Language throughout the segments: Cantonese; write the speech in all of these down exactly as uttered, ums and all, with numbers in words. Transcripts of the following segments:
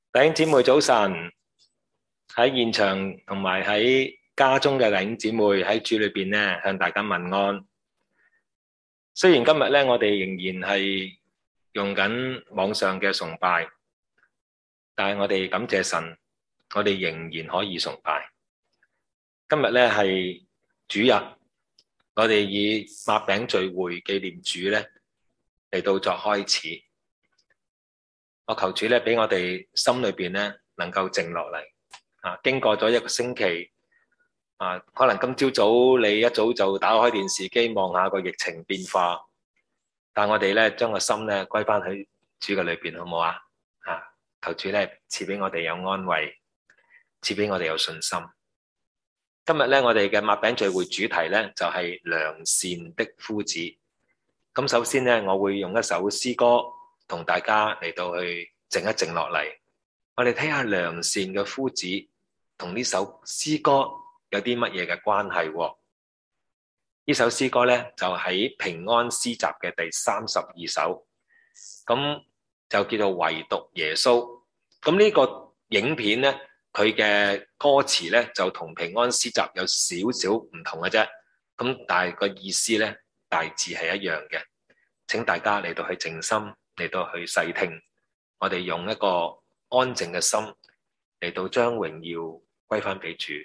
弟兄姊妹早晨，喺現場同埋喺家中嘅弟兄姊妹喺主裏邊咧，向大家問安。雖然今日咧，我哋仍然係用緊網上嘅崇拜，但係我哋感謝神，我哋仍然可以崇拜。今日咧係主日，我哋以擘餅聚會紀念主咧嚟到作開始。我求主咧，俾我哋心裏邊咧能夠靜落嚟啊！經過咗一個星期啊，可能今朝早你一早就打開電視機望下個疫情變化，但我哋咧將個心咧歸翻喺主嘅裏邊，好唔好啊？啊，求主咧賜俾我哋有安慰，賜俾我哋有信心。今日咧，我哋嘅擘餅聚會主題咧就係良善的夫子。咁首先咧，我會用一首詩歌同大家嚟到去靜一靜落嚟，我哋睇下良善嘅夫子同呢首詩歌有啲乜嘢嘅關係。呢首詩歌咧就喺平安詩集嘅第三十二首，咁就叫做唯獨耶穌。咁呢個影片咧，佢嘅歌詞咧就同平安詩集有少少唔同嘅啫，咁但係個意思咧大致係一樣嘅。請大家嚟到去靜心，嚟到去細聽，我哋用一個安靜嘅心嚟到將榮耀歸翻俾主。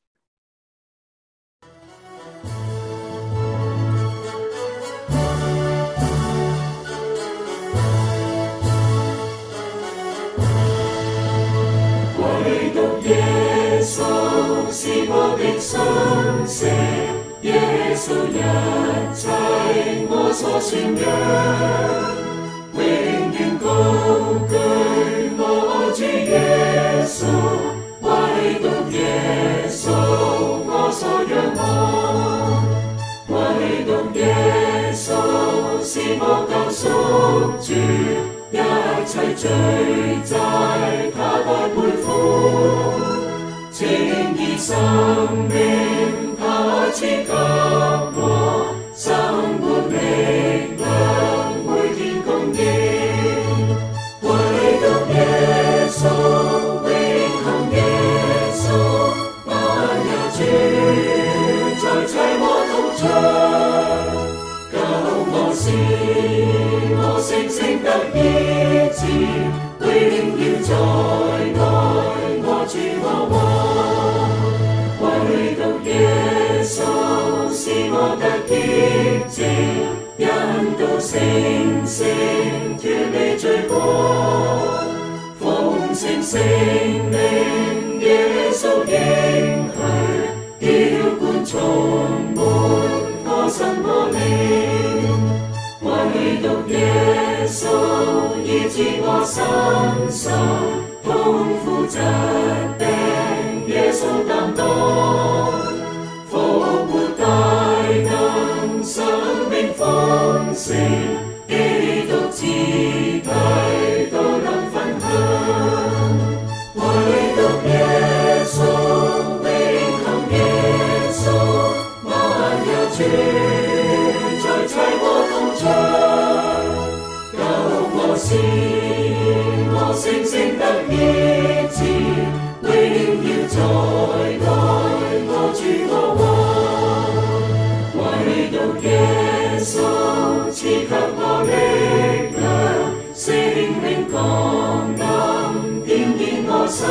唯獨耶穌是我的信息，耶穌一切我所宣揚。永遠高舉我主耶穌，唯獨耶穌我所仰望，唯獨耶穌是我救贖主，一切罪債他代背負，情義生命他賜給我，生活力量每天供應，唯獨耶穌永恆耶穌，萬有主在齊我同唱，救我使我成聖得醫治，榮耀在內我主我王，唯獨耶穌是我得潔淨，引導成聖脫離罪過，豐盛聖靈耶穌應許，澆灌充滿我心我靈，唯獨耶穌醫治我身心，痛苦疾病耶穌擔當，復活大能生命豐盛，基督肢體都能分享，唯獨耶穌永恆耶穌，萬有主在齊我同唱，救我使我成聖得醫治，榮耀在內我主我王，唯獨耶穌賜給我力量，聖靈降臨點燃我心，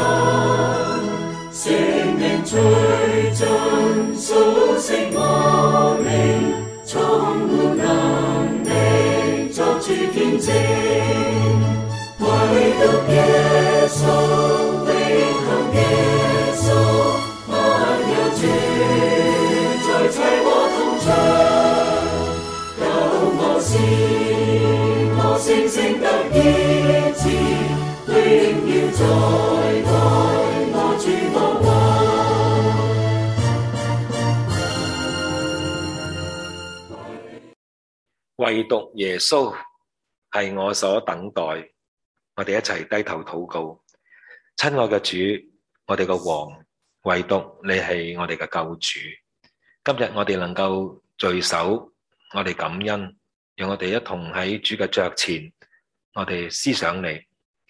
聖靈吹進蘇醒我靈，充滿能力作主見證，唯獨耶穌永恆耶穌，萬有主在齊我同唱，救我使我成聖得醫治，榮耀在內我主我王， 唯獨耶穌係我所等待，我哋一齊低頭禱告。親愛嘅主，我哋嘅王，唯獨你係我哋嘅救主。今日我哋能夠聚首，我哋感恩，讓我哋一同喺主嘅腳前，我哋思想你，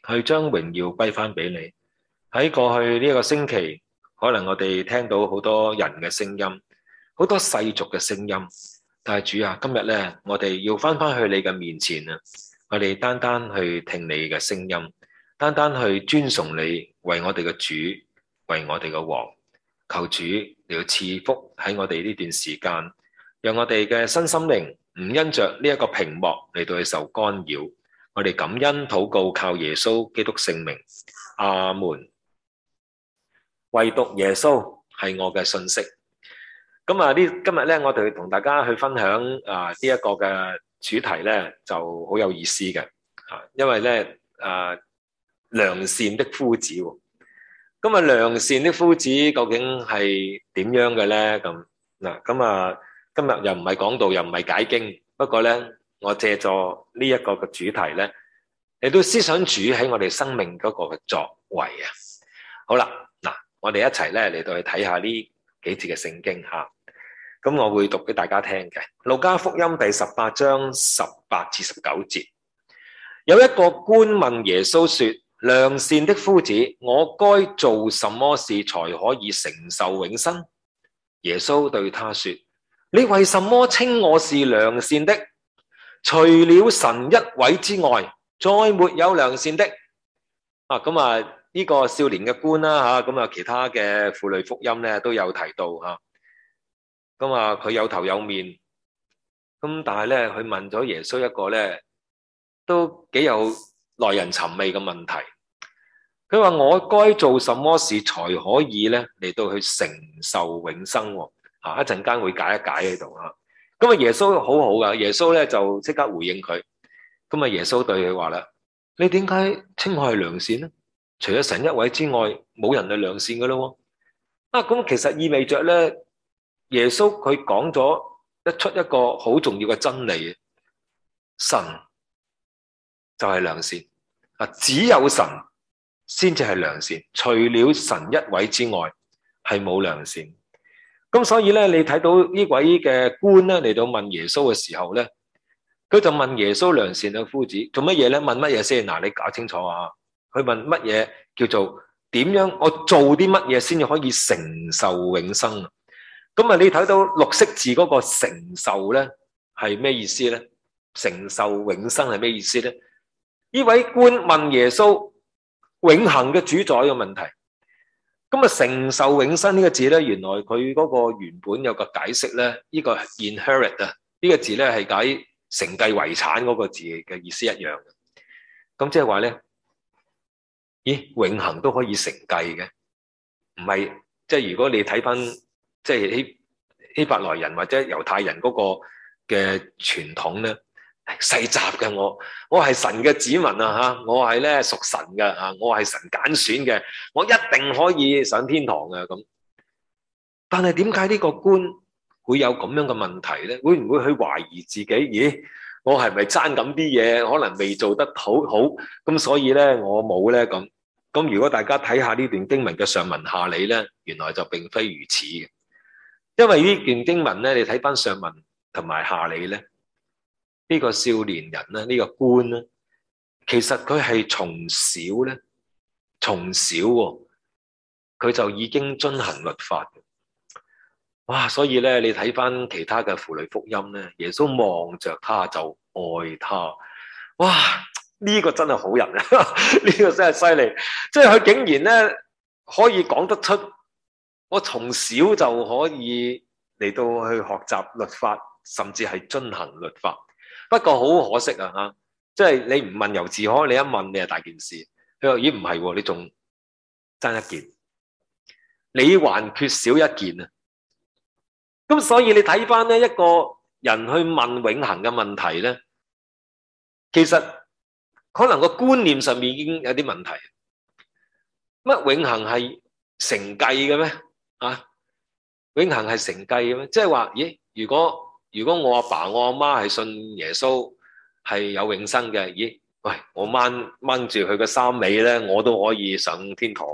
去將榮耀歸翻俾你。喺過去呢一個星期，可能我哋聽到好多人嘅聲音，好多世俗嘅聲音，但係主啊，今日咧，我哋要翻翻去你嘅面前啊！我哋單單去聽你嘅聲音，單單去尊崇你，為我哋嘅主，為我哋嘅王。求主你要賜福喺我哋呢段時間，讓我哋嘅身心靈唔因着呢一個屏幕嚟到去受干擾。我哋感恩禱告，靠耶穌基督聖名，阿門。唯獨耶穌係我嘅信息。咁啊，呢今日咧，我哋同大家去分享啊呢一個嘅主題咧，就好有意思嘅啊，因為咧啊良善的夫子。咁啊，良善的夫子究竟係點樣嘅咧？咁嗱，咁啊，今日又唔係講道，又唔係解經，不過咧，我借助呢一個嘅主題咧，嚟到思想主喺我哋生命嗰個嘅作為啊。好啦，嗱，我哋一齊咧嚟到去睇下呢幾節嘅聖經吓。咁我會讀俾大家聽嘅，路加福音第十八章十八至十九節，有一個官問耶穌說：良善的夫子，我該做什麼事才可以承受永生？耶穌對他說：你為什麼稱我是良善的？除了神一位之外，再沒有良善的。啊，咁啊，呢個少年嘅官啦吓，咁啊，其他嘅婦女福音咧都有提到吓。咁啊，佢有頭有面，咁但係咧，佢問咗耶穌一個咧，都幾有耐人尋味嘅問題。佢話：我該做什麼事才可以咧嚟到去承受永生？啊，一陣間會解一解喺度啊。咁啊，耶穌好好噶，耶穌咧就即刻回應佢。咁啊，耶穌對佢話啦：你點解稱我係良善咧？除咗神一位之外，冇人係良善噶咯。啊，咁其實意味着咧。耶穌佢講咗一出一個好重要嘅真理，神就係良善啊，只有神先至係良善，除了神一位之外係冇良善。咁所以咧，你睇到呢位嘅官咧嚟到問耶穌嘅時候咧，佢就問耶穌：良善嘅夫子做乜嘢咧？問乜嘢先？嗱，你搞清楚啊！佢問乜嘢叫做點樣？我做啲乜嘢先至可以承受永生啊？咁啊，你睇到綠色字嗰個承受咧係咩意思咧？承受永生係咩意思咧？呢位官問耶穌永恆嘅主宰嘅問題。咁啊，承受永生呢個字咧，原來佢嗰個原本有個解釋咧，呢個 inherit 啊，呢個字咧係解承繼遺產嗰個字嘅意思一樣嘅。咁即係話咧，咦，永恆都可以承繼嘅，唔係即係如果你睇翻。即係希希伯來人或者猶太人嗰個嘅傳統咧，世襲嘅我，我係神嘅子民啊吓，我係咧屬神嘅啊，我係神揀選嘅，我一定可以上天堂嘅咁。但係點解呢個官會有咁樣嘅問題咧？會唔會去懷疑自己？咦，我係咪爭咁啲嘢？可能未做得好好，咁所以咧我冇咧咁。咁如果大家睇下呢段經文嘅上文下理咧，原來就並非如此嘅。因為呢段經文咧，你睇翻上文同埋下理咧，呢個少年人咧，呢個官咧，其實佢係從小咧，從小佢就已經遵行律法嘅。哇！所以咧，你睇翻其他嘅婦女福音咧，耶穌望着他就愛他。哇！呢個真係好人啊！呢個真係犀利，即係佢竟然咧可以講得出。我從小就可以嚟到去學習律法，甚至係遵行律法。不過好可惜啊，吓，即係你唔問猶自可，你一問你係大件事。佢話咦唔係，你仲爭一件，你還缺少一件啊。咁所以你睇翻呢一個人去問永恆嘅問題咧，其實可能個觀念上面已經有啲問題。乜永恆係承繼嘅咩？啊，永恆係承繼嘅咩？即係話，咦？如果如果我阿爸我阿媽係信耶穌，係有永生嘅，咦？喂，我掹掹住佢嘅衫尾咧，我都可以上天堂。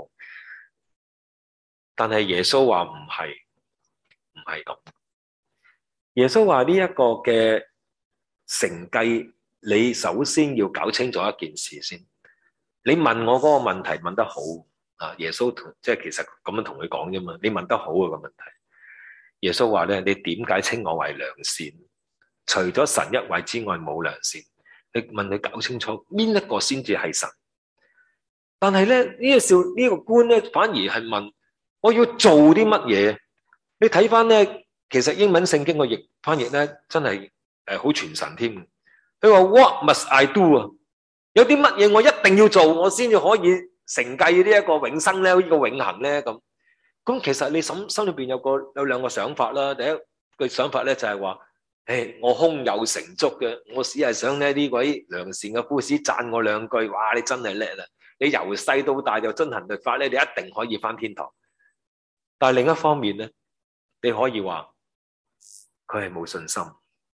但係耶穌話唔係，唔係咁。耶穌話呢一個嘅承繼，你首先要搞清楚一件事先。 你問我嗰個問題問得好啊，耶穌同即係其實咁樣同佢講啫嘛，你問得好啊個問題。耶穌話咧，你點解稱我為良善？除咗神一位之外冇良善。你問佢搞清楚邊一個先至係神？但係咧呢、這個少呢、這個官咧反而係問我要做啲乜嘢？你睇翻咧，其實英文聖經個譯翻譯咧真係誒好傳神添。佢話 What must I do 啊？有啲乜嘢我一定要做，我先至可以承繼呢一個永生咧，呢、這個永恆咧咁。咁其實你心心裏邊有個有兩個想法啦。第一個想法咧就係話，誒，我胸有成竹嘅，我只係想咧呢位良善嘅夫子讚我兩句，哇！你真係叻啦！你由細到大就遵行律法咧，你一定可以返天堂。但係另一方面咧，你可以話佢係冇信心。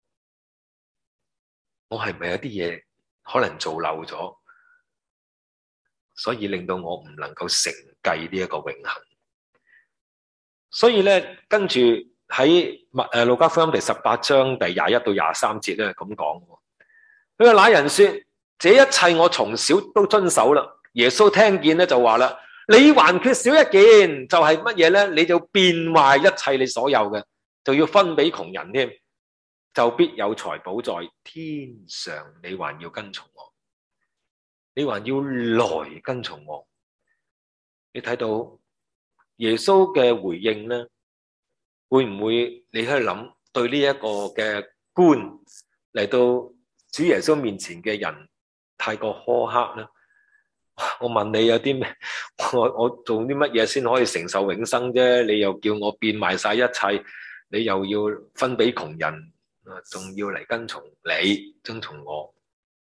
我係咪有啲嘢可能做漏咗，所以令到我唔能夠承繼呢一個永恆？所以咧，跟住喺誒路加福音第十八章第廿一到廿三節咧咁講，佢話那人說：這一切我從小都遵守啦。耶穌聽見咧就話啦：你還缺少一件，就係乜嘢咧？你就變賣一切你所有嘅，就要分俾窮人添，就必有財寶在天上。你還要跟從我，你還要來跟從我。你睇到耶穌嘅回應咧，會唔會你喺度諗對呢一個嘅官嚟到主耶穌面前嘅人太過苛刻咧？我問你有啲咩？我我做啲乜嘢先可以承受永生啫？你又叫我變賣晒一切，你又要分俾窮人，仲要嚟跟從你，跟從我。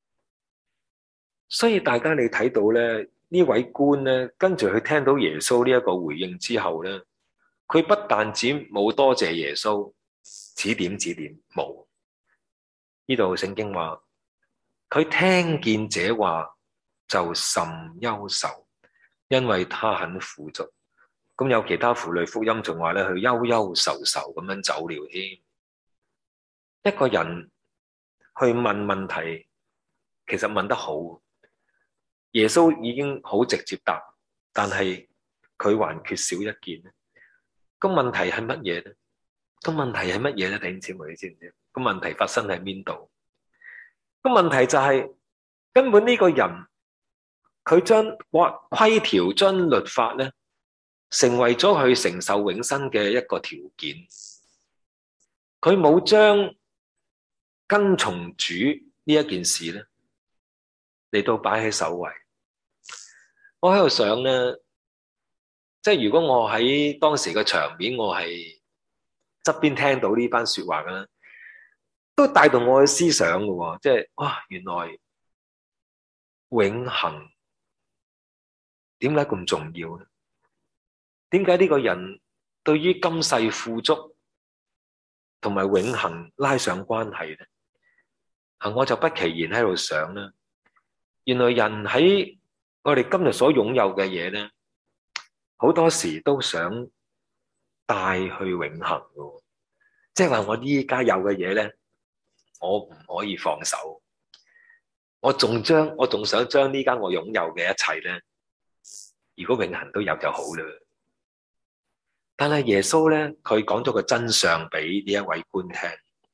所以大家你睇到咧，呢位官咧，跟住佢聽到耶穌呢一個回應之後咧，佢不但止冇多謝耶穌，指點指點冇。呢度聖經話，佢聽見這話就甚憂愁，因為他很富足。咁有其他婦女福音仲話咧，佢憂憂愁愁咁樣走了添。一個人去問問題，其實問得好，耶穌已經好直接答，但係佢還缺少一件。咁問題係乜嘢咧？咁問題係乜嘢咧？弟兄姊妹，你知唔知？咁問題發生喺邊度？咁問題就係、是、根本呢個人佢將規條將律法咧，成為咗佢承受永生嘅一個條件。佢冇將跟從主呢一件事咧嚟到擺喺首位。我喺度想咧，即係如果我喺當時嘅場面，我係側邊聽到呢番說話嘅咧，都帶動我嘅思想嘅喎。即係哇，原來永恆點解咁重要咧？點解呢個人對於今世富足同埋永恆拉上關係咧？啊，我就不其然喺度想啦。原來人喺我哋今日所擁有嘅嘢咧，好多時都想帶去永恆嘅。即係話我依家有嘅嘢咧，我唔可以放手。我仲將我仲想將呢家我擁有嘅一切咧，如果永恆都有就好啦。但係耶穌咧，佢講咗個真相俾呢一位官聽。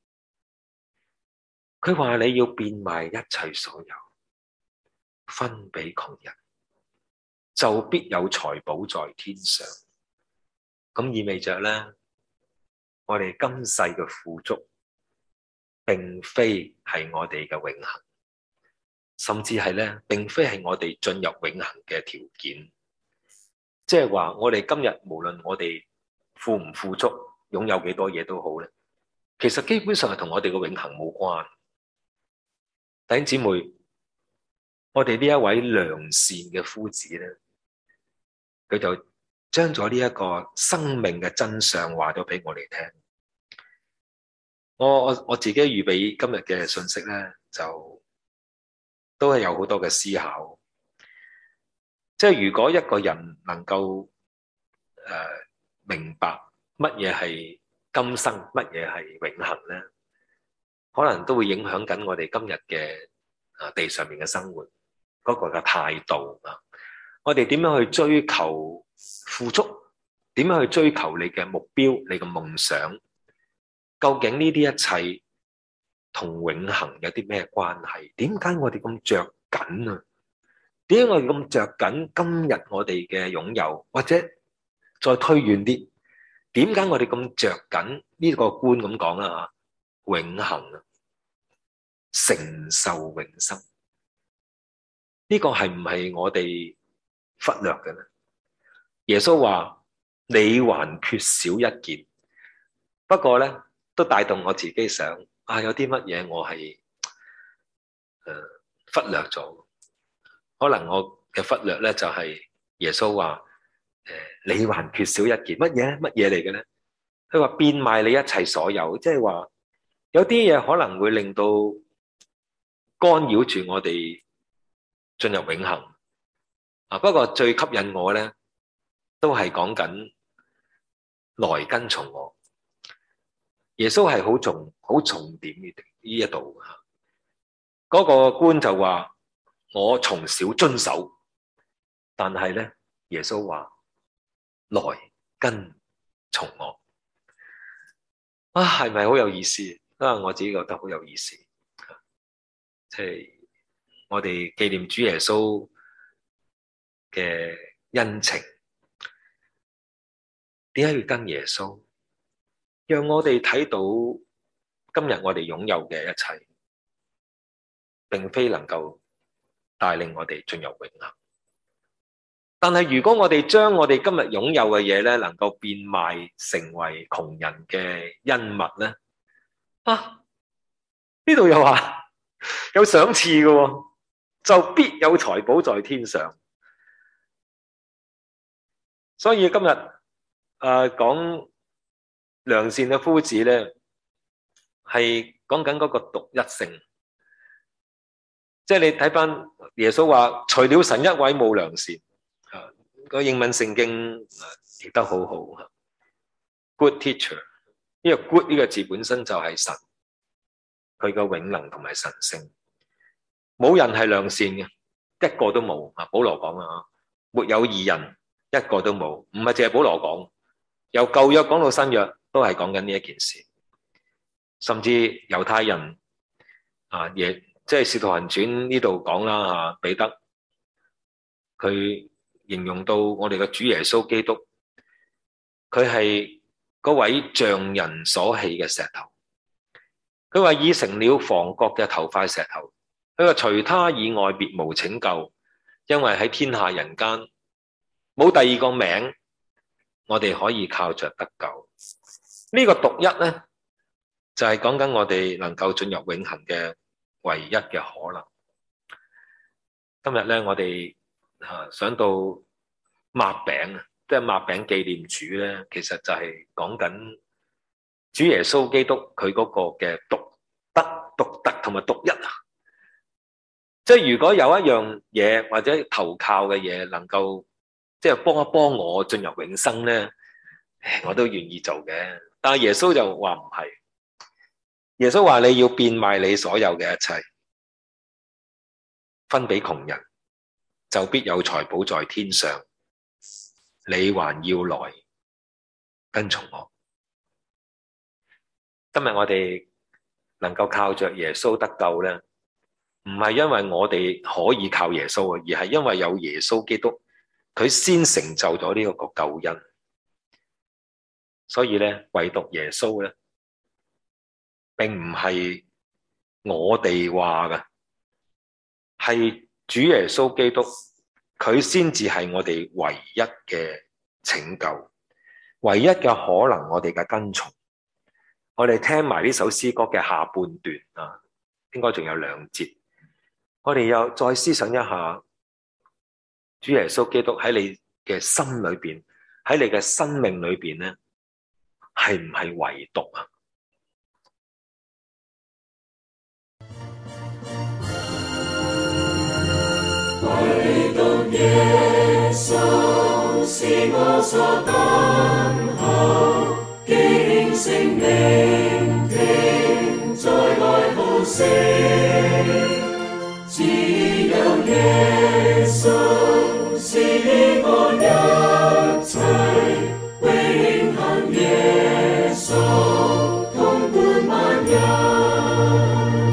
佢話你要變賣一切所有，分俾窮人，就必有財寶在天上。咁意味着咧，我哋今世嘅富足，並非係我哋嘅永恆，甚至係咧，並非係我哋進入永恆嘅條件。即係話，我哋今日無論我哋富唔富足，擁有幾多嘢都好咧，其實基本上係同我哋嘅永恆冇關。弟兄姊妹，我哋呢一位良善嘅夫子咧，佢就將咗呢一個生命嘅真相話咗俾我哋聽。我我我自己預備今日嘅信息咧，就都係有好多嘅思考。即係如果一個人能夠誒、呃、明白乜嘢係今生，乜嘢係永恆咧，可能都會影響緊我哋今日嘅啊地上面嘅生活。 嗰個嘅態度啊，我哋點樣去追求富足，點樣去追求你嘅目標，你嘅夢想，究竟呢啲一切同永恆有啲咩關係？點解我哋咁着緊啊？點解我哋咁着緊今日我哋嘅擁有？或者再推遠啲，點解我哋咁着緊呢個觀咁講啦？永恆啊，承受永生，呢個係唔係我哋忽略嘅咧？耶穌話：你還缺少一件。不過咧，都帶動我自己想啊，有啲乜嘢我係誒、呃、忽略咗？可能我嘅忽略咧就係、是、耶穌話：誒、呃，你還缺少一件乜嘢？乜嘢嚟嘅咧？佢話變賣你一切所有，即係話有啲嘢可能會令到干擾住我哋進入永恆啊。不過最吸引我咧，都係講緊來跟從我。耶穌係好重好重點呢一度，嗰、那個官就話：我從小遵守，但係咧，耶穌話來跟從我。啊，係咪好有意思？啊，我自己覺得好有意思。即係我哋紀念主耶穌嘅恩情，點解要跟耶穌？讓我哋睇到今日我哋擁有嘅一切，並非能夠帶領我哋進入永恆。但係如果我哋將我哋今日擁有嘅嘢咧，能夠變賣成為窮人嘅恩物咧，啊，呢度又話有賞賜嘅，就必有財寶在天上。所以今日誒講良善嘅夫子咧，係講緊嗰個獨一性。即係你睇翻耶穌話，除了神一位冇良善。個英文聖經譯得好好 ，good teacher。呢個 good 呢個字本身就係神，佢嘅永能同埋神性，冇人係良善嘅，一個都冇。啊，保羅講啊，沒有義人，一個都冇。唔係淨係保羅講，由舊約講到新約，都係講緊呢一件事。甚至猶太人啊，亦即係《使徒行傳》呢度講啦，吓彼得佢。形容到我哋嘅主耶穌基督，佢係嗰位匠人所棄嘅石頭。佢話已成了房角嘅頭塊石頭。佢話除他以外別無拯救，因為喺天下人間冇第二個名，我哋可以靠着得救。呢、這個獨一咧，就係講緊我哋能夠進入永恆嘅唯一嘅可能。今日咧，我哋。啊！想到擘餅啊，即係擘餅紀念主咧，其實就係講緊主耶穌基督佢嗰個嘅獨特、獨特同埋獨一啊！即係如果有一樣嘢或者投靠嘅嘢，能夠即係幫一幫我進入永生咧，我都願意做嘅。但係耶穌就話唔係，耶穌話你要變賣你所有嘅一切，分俾窮人。就必有財寶在天上，你還要來跟從我。今日我哋能夠靠着耶穌得救咧，唔係因為我哋可以靠耶穌，而係因為有耶穌基督，佢先成就咗呢個救恩。所以咧，唯獨耶穌咧，並唔係我哋話嘅，係。主耶穌基督，佢先至係我哋唯一嘅拯救，唯一嘅可能，我哋嘅跟從。我哋聽埋呢首詩歌嘅下半段啊，應該仲有兩節。我哋又再思想一下，主耶穌基督喺你嘅心裏邊，喺你嘅生命裏邊咧，係唔係唯獨啊？ 唯獨耶穌是我所等候，竟聲聆聽在愛呼聲，只有耶耶穌是我一切，永恆耶穌統管萬有。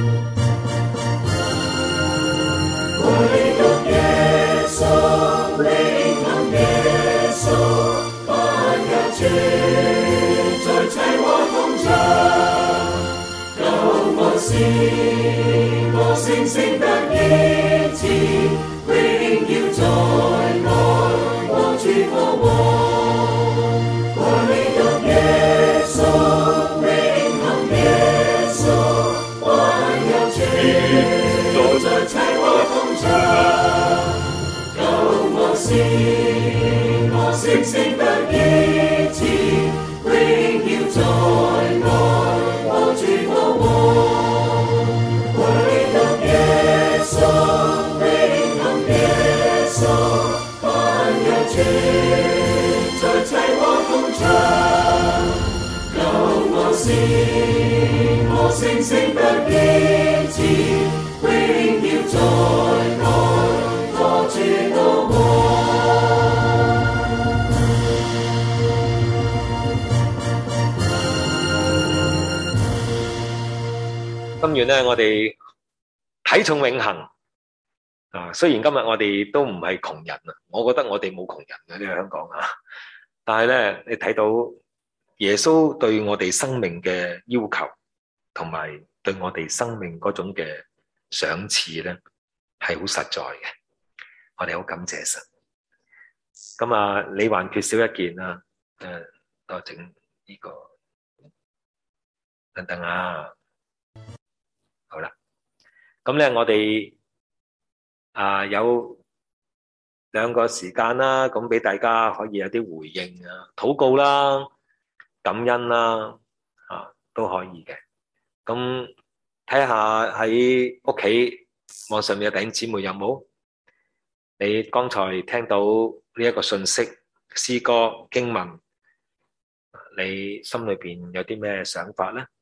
唯獨耶穌，永恆耶穌，萬有主在齊和同在。救我使我成聖得醫治，榮耀在我，我主我王。唯獨耶穌，永恆耶穌，萬有主在齊和同在。救我使我成聖得醫治，榮耀在我，我主我王。唯獨耶穌，永恆耶穌，萬有主在齊和同在。救我使我成聖得醫治，榮耀在我，我主我王。 今月咧，我哋睇重永恆啊！雖然今日我哋都唔係窮人啊，我覺得我哋冇窮人嘅呢個香港啊，但係咧，你睇到耶穌對我哋生命嘅要求，同埋對我哋生命嗰種嘅賞賜咧，係好實在嘅。我哋好感謝神。咁啊，你還缺少一件啊？誒，多整呢個等等啊！好啦，咁咧我哋啊有兩個時間啦，咁俾大家可以有啲回應啊，禱告啦、感恩啦，啊都可以嘅。咁睇下喺屋企網上面嘅弟兄姊妹有冇？你剛才聽到呢一個信息、詩歌、經文，你心裏邊有啲咩想法咧？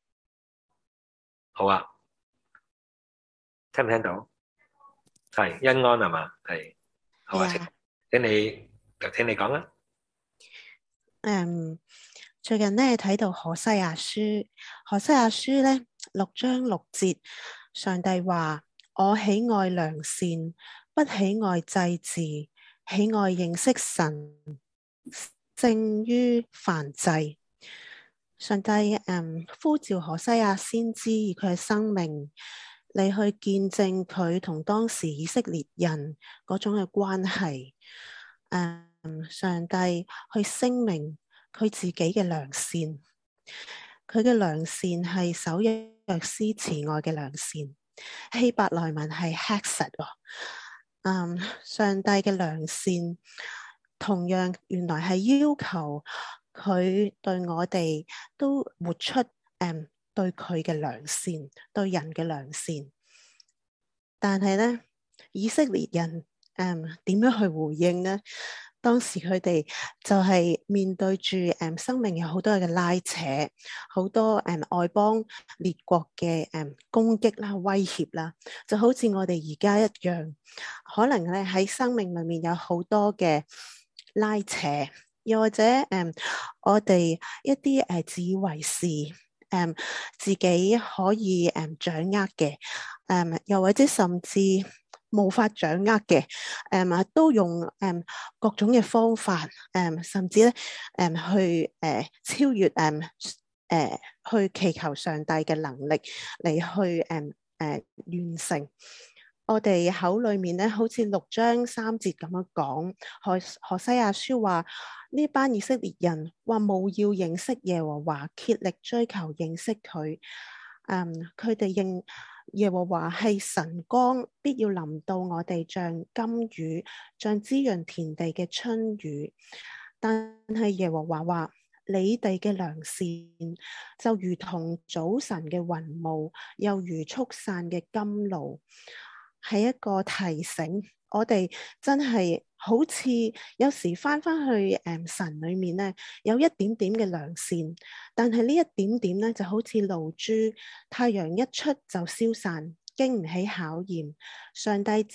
好啊。聽唔聽到？係恩安係嘛？係好啊，請請你就聽你講啦。 嗯，最近咧睇到何西阿書，何西阿書咧六章六節，上帝話：我喜愛良善，不喜愛祭祀，喜愛認識神，勝於燔祭。上帝嗯呼召何西阿先知以佢嘅生命，你去見證佢同當時以色列人嗰種嘅關係，誒，上帝去聲明佢自己嘅良善，佢嘅良善係守約施慈愛嘅良善，希伯來文係 hesed，嗯，上帝嘅良善同樣原來係要求佢對我哋都活出誒。對佢嘅良善，對人嘅良善，但係咧，以色列人誒點樣去回應呢？當時佢哋就係面對住誒生命有好多嘅拉扯，好多誒外邦列國嘅誒攻擊啦、威脅啦，就好似我哋而家一樣，可能咧喺生命裏面有好多嘅拉扯，又或者誒我哋一啲誒自以為是。誒、um, 自己可以誒、um, 掌握嘅，誒、um, 又或者甚至無法掌握嘅，誒、um, 都用誒、um, 各種嘅方法，誒、um, 甚至咧誒、um, 去誒、uh, 超越誒誒、um, uh, 去祈求上帝嘅能力嚟去誒誒、um, uh, 完成。我哋口裏面咧，好似六章三節咁樣講，何何西阿書話呢班以色列人話務要認識耶和華，竭力追求認識佢。嗯，佢哋認耶和華係晨光，必要臨到我哋，像甘雨，像滋潤田地嘅春雨。但係耶和華話：你哋嘅良善就如同早晨嘅雲霧，又如速散嘅甘露。係一個提醒，我哋真係好似有時翻翻去誒、嗯、神裏面咧，有一點點嘅良善，但係呢一點點咧就好似露珠，太陽一出就消散，經唔起考驗。上帝真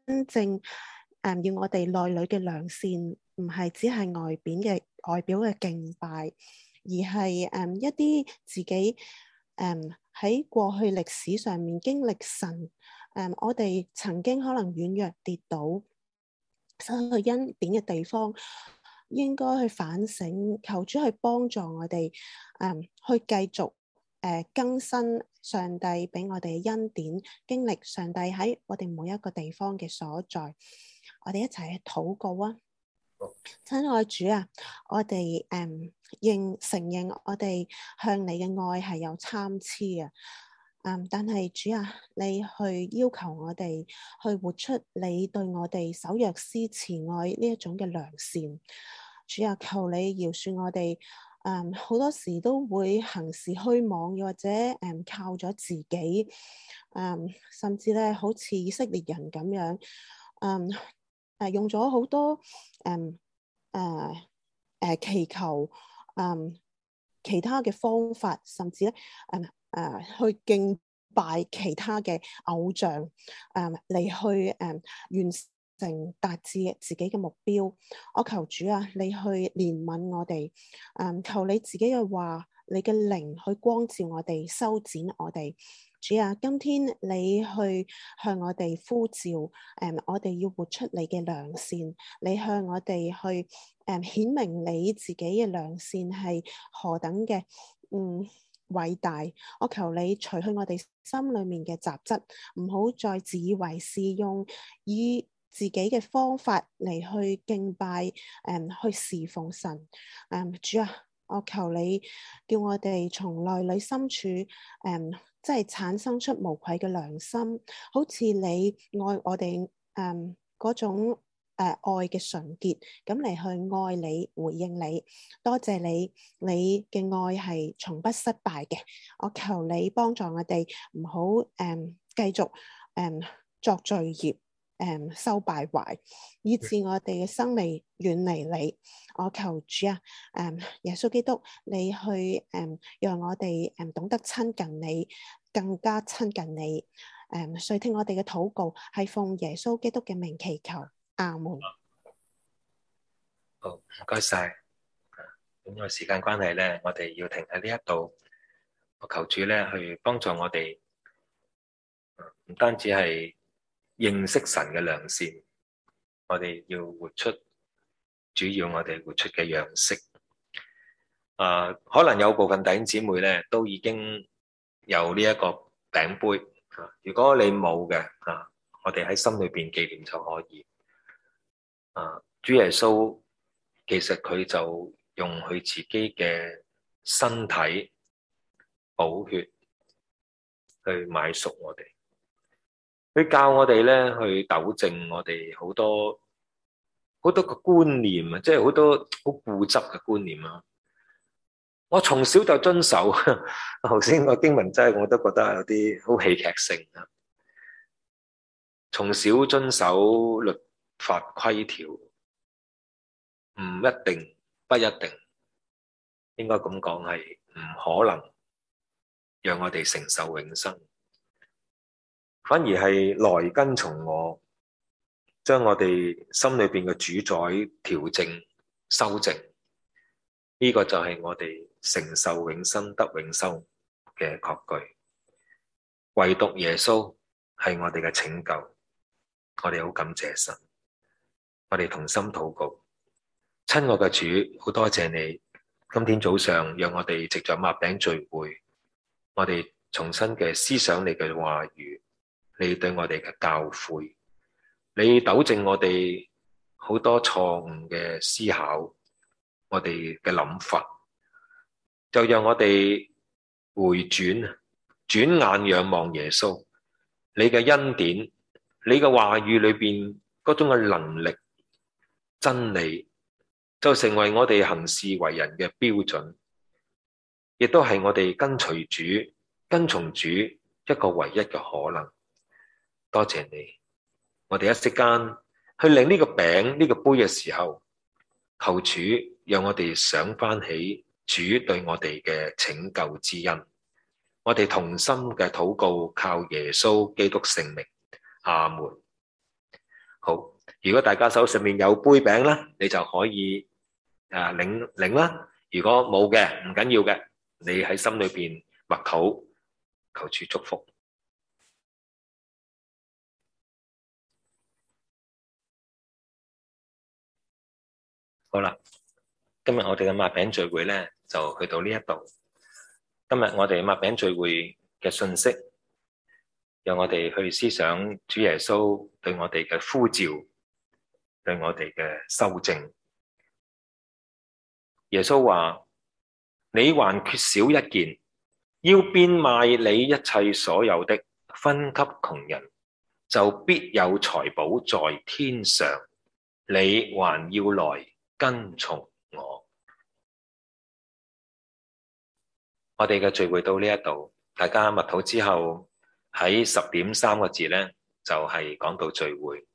正誒、嗯、要我哋內裏嘅良善，唔係只係外邊嘅外表嘅敬拜，而係誒、嗯、一啲自己誒喺、嗯、過去歷史上面經歷神誒、嗯，我哋曾經可能軟弱跌倒，失去恩典嘅地方，應該去反省，求主去幫助我哋，誒、嗯、去繼續誒、呃、更新上帝俾我哋嘅恩典，經歷上帝喺我哋每一個地方嘅所在。我哋一齊去禱告啊！親愛主啊，我哋誒、嗯、認承認我哋向你嘅愛係有參差啊！嗯，但係主啊，你去要求我哋去活出你對我哋守約施慈愛呢一種嘅良善。主啊，求你饒恕我哋，嗯，好多時都會行事虛妄，又或者誒、嗯、靠咗自己，嗯，甚至咧好似以色列人咁樣，嗯，誒、呃、用咗好多誒誒誒祈求，嗯，其他嘅方法，甚至咧誒。嗯誒、呃、去敬拜其他嘅偶像，誒、呃、嚟去誒、呃、完成達至自己嘅目標。我求主啊，你去憐憫我哋，誒、呃、求你自己嘅話，你嘅靈去光照我哋，修剪我哋。主啊，今天你去向我哋呼召，誒、呃、我哋要活出你嘅良善，你向我哋去誒顯、呃、明你自己嘅良善係何等嘅，嗯。偉大，我求你除去我哋心裏面嘅雜質，唔好再自以為是，用以自己嘅方法嚟去敬拜，誒、嗯，去侍奉神。誒、嗯，主啊，我求你叫我哋從內裏深處，誒、嗯，即係產生出無愧嘅良心，好似你愛我哋，誒，嗰種。誒、呃，愛嘅純潔，咁嚟去愛你，回應你，多謝你，你嘅愛係從不失敗嘅。我求你幫助我哋，唔好誒繼續誒、嗯、作罪孽，誒、嗯、收敗壞，以致我哋嘅生命遠離你。我求主啊，誒、嗯、耶穌基督，你去誒、嗯、讓我哋誒懂得親近你，更加親近你。誒、嗯，垂聽我哋嘅禱告，係奉耶穌基督嘅名祈求。阿門。 好，唔該晒。咁因為時間關係咧，我哋要停喺呢一度。我求主咧去幫助我哋，唔單止係認識神嘅良善，我哋要活出主要我哋活出嘅樣式。啊、呃，可能有部分弟兄姊妹咧都已經有呢一個餅杯。啊，如果你冇嘅，啊，我哋喺心裏邊紀念就可以。啊，主耶穌其實佢就用佢自己嘅身體寶血去買贖我哋，佢教我哋咧去糾正我哋好多好多個觀念啊，即係好多好固執嘅觀念啊。我從小就遵守，頭先個經文真係我都覺得有啲好戲劇性啊。從小遵守律法規條，唔一定，不一定，應該咁講係唔可能讓我哋承受永生，反而係來跟從我，將我哋心裏邊嘅主宰調整、修正，呢、這個就係我哋承受永生得永生嘅確據。唯獨耶穌係我哋嘅拯救，我哋好感謝神，我哋同心禱告。親愛嘅主，好多謝你，今天早上讓我哋藉着擘餅聚會，我哋重新嘅思想你嘅話語，你對我哋嘅教誨，你糾正我哋好多錯誤嘅思考，我哋嘅諗法，就讓我哋回轉，轉眼仰望耶穌，你嘅恩典，你嘅話語裏邊嗰種嘅能力、真理，就成為我哋行事為人嘅標準，亦都係我哋跟隨主、跟從主一個唯一嘅可能。多謝你，我哋一息間去領呢個餅、呢個杯嘅時候，求主讓我哋想翻起主對我哋嘅拯救之恩。我哋同心嘅禱告，靠耶穌基督聖名，阿門。 好，如果大家手上面有杯餅啦，你就可以誒領領啦。如果冇嘅，唔緊要嘅，你喺心裏邊默禱，求主祝福。好啦，今日我哋嘅擘餅聚會咧就去到呢一度。今日我哋擘餅聚會嘅信息，讓我哋去思想主耶穌對我哋嘅呼召，對我哋嘅修正。耶穌話：你還缺少一件，要變賣你一切所有的，分給窮人，就必有財寶在天上。你還要來跟從我。我哋嘅聚會到呢一度，大家默禱之後喺十點三個字咧，就係講到聚會。